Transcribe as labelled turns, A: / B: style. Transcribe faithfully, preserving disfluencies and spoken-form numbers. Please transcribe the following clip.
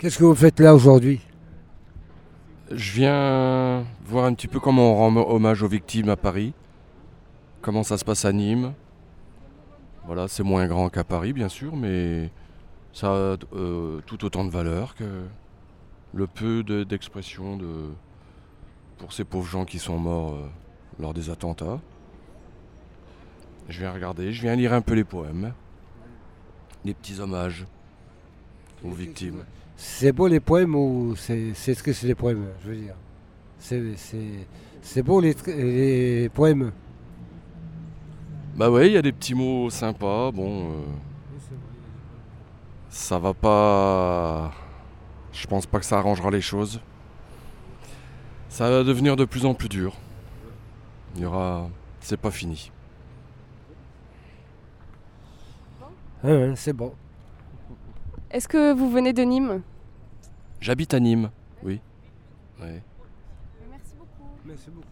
A: Qu'est-ce que vous faites là aujourd'hui?
B: Je viens voir un petit peu comment on rend hommage aux victimes à Paris, comment ça se passe à Nîmes. Voilà, c'est moins grand qu'à Paris, bien sûr, mais ça a euh, tout autant de valeur que le peu de- d'expression de, pour ces pauvres gens qui sont morts euh, lors des attentats. Je viens regarder, je viens lire un peu les poèmes, des petits hommages aux victimes.
A: C'est beau les poèmes ou c'est c'est ce que c'est les poèmes, je veux dire. C'est c'est- c'est beau les, tr- les poèmes.
B: Bah ouais, il y a des petits mots sympas, bon, euh, ça va pas... Je pense pas que ça arrangera les choses. Ça va devenir de plus en plus dur. Il y aura... C'est pas fini.
A: Ouais, ouais, c'est bon.
C: Est-ce que vous venez de Nîmes?
B: J'habite à Nîmes, oui. Ouais.
C: Merci beaucoup.
A: Merci beaucoup.